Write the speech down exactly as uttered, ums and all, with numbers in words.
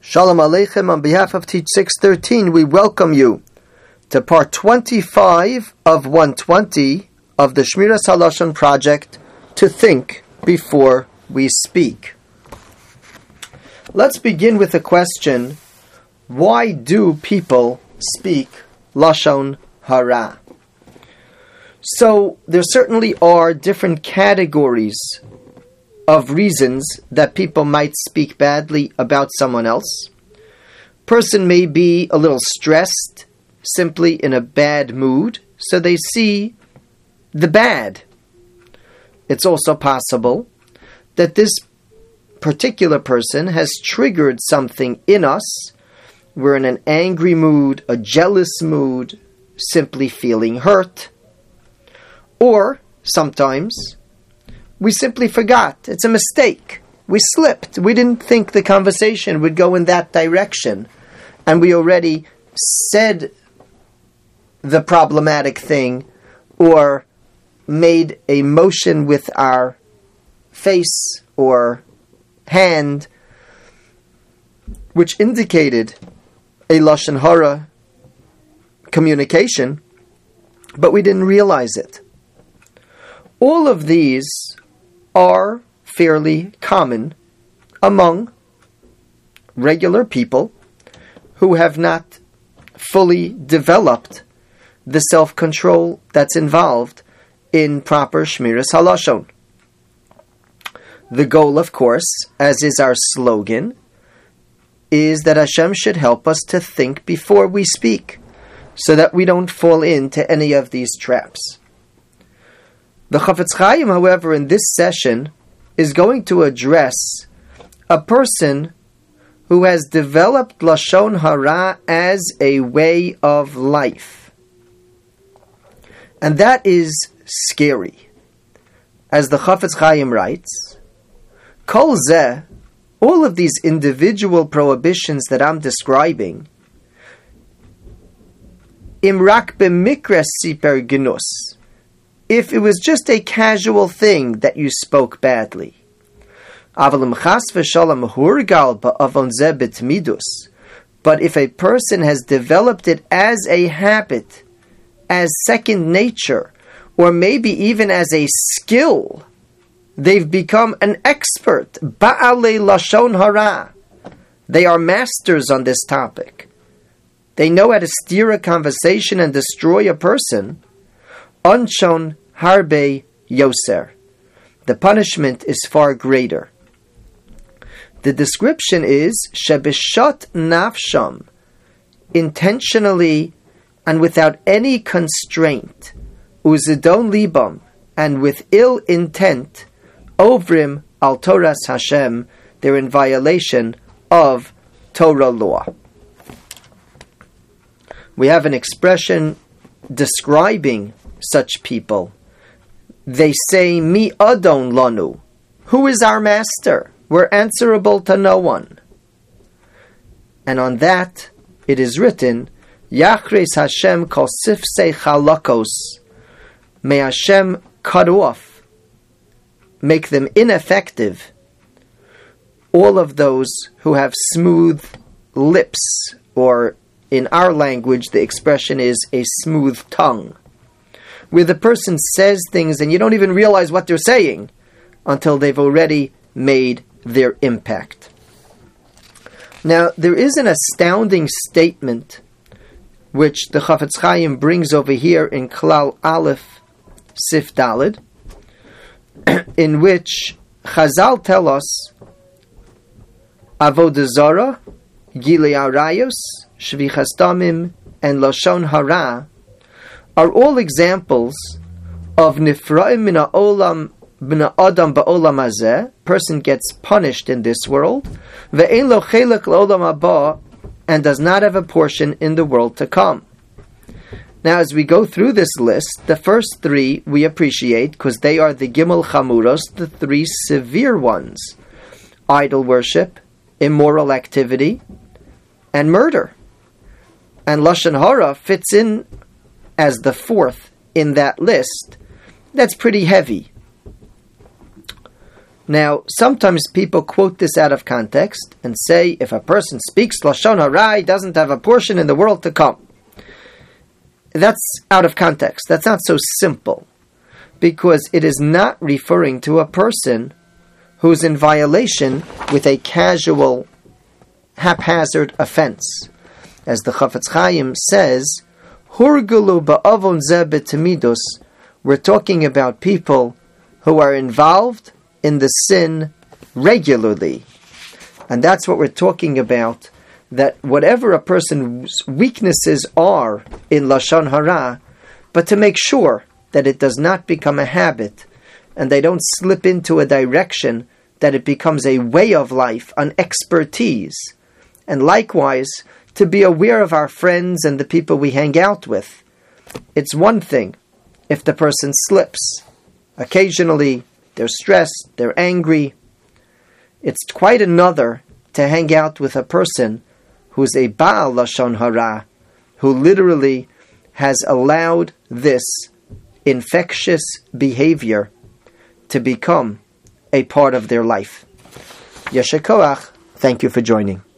Shalom Aleichem. On behalf of Teach six thirteen, we welcome you to part twenty-five of one twenty of the Shmiras HaLashon project, To Think Before We Speak. Let's begin with the question, why do people speak Lashon Hara? So, there certainly are different categories of reasons that people might speak badly about someone else. Person may be a little stressed, simply in a bad mood, so they see the bad. It's also possible that this particular person has triggered something in us. We're in an angry mood, a jealous mood, simply feeling hurt. Or, sometimes, we simply forgot. It's a mistake. We slipped. We didn't think the conversation would go in that direction. And we already said the problematic thing or made a motion with our face or hand which indicated a Lashon Hara communication, but we didn't realize it. All of these are fairly common among regular people who have not fully developed the self-control that's involved in proper Shmiras HaLashon. The goal, of course, as is our slogan, is that Hashem should help us to think before we speak, so that we don't fall into any of these traps. The Chafetz Chaim, however, in this session, is going to address a person who has developed Lashon Hara as a way of life. And that is scary. As the Chafetz Chaim writes, Kol zeh, all of these individual prohibitions that I'm describing, imrak b'mikra siper gnus, if it was just a casual thing that you spoke badly. But if a person has developed it as a habit, as second nature, or maybe even as a skill, they've become an expert. Ba'alei Lashon Hara. They are masters on this topic. They know how to steer a conversation and destroy a person. Onshon harbe yoser. The punishment is far greater. The description is shebishot nafsham, intentionally and without any constraint, uzidon libam, and with ill intent, ovrim al Toras Hashem, they're in violation of Torah law. We have an expression describing such people. They say, Mi adon lanu. Who is our master? We're answerable to no one. And on that, it is written, Yachres Hashem kol sifsei chalakos. May Hashem cut off, make them ineffective, all of those who have smooth lips, or in our language, the expression is a smooth tongue, where the person says things and you don't even realize what they're saying until they've already made their impact. Now, there is an astounding statement which the Chafetz Chaim brings over here in Klal Aleph Sif Daled, in which Chazal tell us Avodah Zarah, Gilei Arayos, Shvichas Damim, and Lashon Hara are all examples of Nifra'im min ha'olam b'na adam ba'olam hazeh. Person gets punished in this world, ve'ein lo chelek la'olam haba, and does not have a portion in the world to come. Now, as we go through this list, the first three we appreciate because they are the Gimel Chamuros, the three severe ones: idol worship, immoral activity, and murder. And Lashon Hara fits in as the fourth in that list. That's pretty heavy. Now, sometimes people quote this out of context and say if a person speaks Lashon Hara, he doesn't have a portion in the world to come. That's out of context. That's not so simple, because it is not referring to a person who's in violation with a casual, haphazard offense. As the Chafetz Chaim says, Hurgulu ba'avon zeh b'temidus, we're talking about people who are involved in the sin regularly. And that's what we're talking about, that whatever a person's weaknesses are in Lashon Hara, but to make sure that it does not become a habit, and they don't slip into a direction that it becomes a way of life, an expertise. And likewise, to be aware of our friends and the people we hang out with. It's one thing if the person slips. Occasionally, they're stressed, they're angry. It's quite another to hang out with a person who's a Baal Lashon Hara, who literally has allowed this infectious behavior to become a part of their life. Yasher Koach, thank you for joining.